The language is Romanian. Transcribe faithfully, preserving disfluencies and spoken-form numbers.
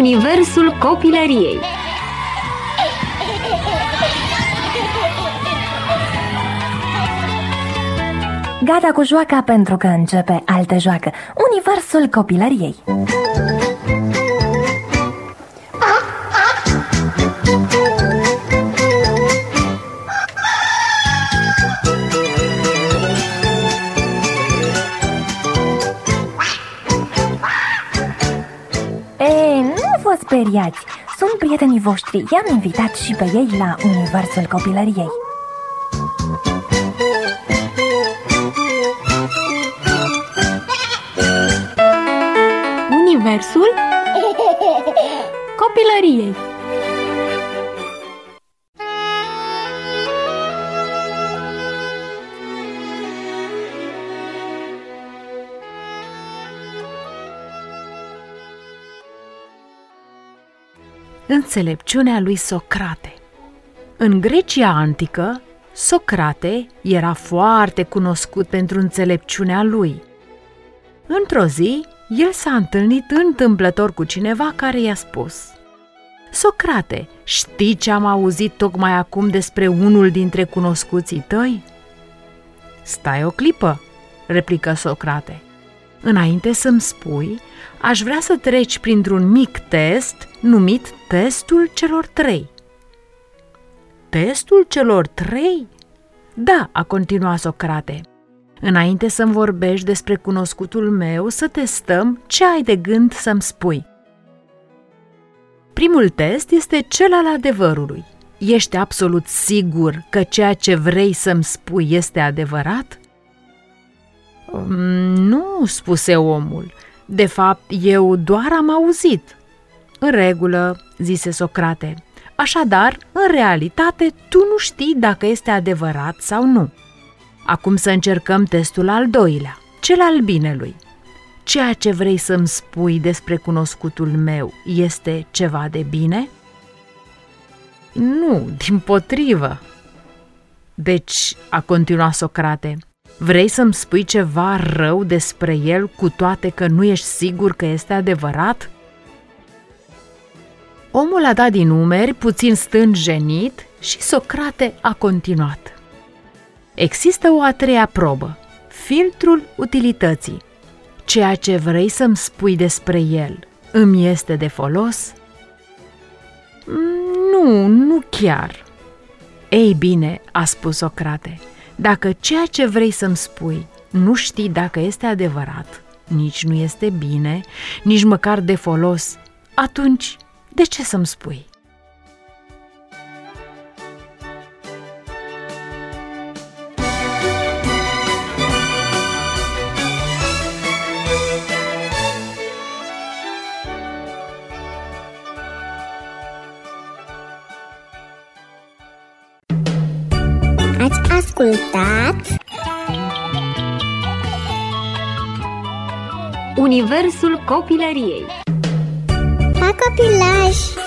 Universul copilăriei. Gata cu joaca pentru că începe altă joacă. Universul copilăriei. Ei, nu vă speriați. Sunt prietenii voștri. I-am invitat și pe ei la Universul copilăriei. Universul copilăriei. Înțelepciunea lui Socrate. În Grecia antică, Socrate era foarte cunoscut pentru înțelepciunea lui. Într-o zi, el s-a întâlnit întâmplător cu cineva care i-a spus: Socrate, știi ce am auzit tocmai acum despre unul dintre cunoscuții tăi? Stai o clipă, replică Socrate. Înainte să-mi spui, aș vrea să treci printr-un mic test numit testul celor trei. Testul celor trei? Da, a continuat Socrate. Înainte să-mi vorbești despre cunoscutul meu, să testăm ce ai de gând să-mi spui. Primul test este cel al adevărului. Ești absolut sigur că ceea ce vrei să-mi spui este adevărat? Nu, spuse omul. De fapt, eu doar am auzit. În regulă, zise Socrate. Așadar, în realitate, tu nu știi dacă este adevărat sau nu. Acum să încercăm testul al doilea, cel al binelui. Ceea ce vrei să-mi spui despre cunoscutul meu este ceva de bine? Nu, dimpotrivă. Deci, a continuat Socrate, vrei să-mi spui ceva rău despre el, cu toate că nu ești sigur că este adevărat? Omul a dat din umeri, puțin stânjenit, și Socrate a continuat. Există o a treia probă, filtrul utilității. Ceea ce vrei să-mi spui despre el îmi este de folos? Nu, nu chiar. Ei bine, a spus Socrate, dacă ceea ce vrei să-mi spui nu știi dacă este adevărat, nici nu este bine, nici măcar de folos, atunci de ce să-mi spui? Ați ascultat Universul copilăriei. Pa, copilaj!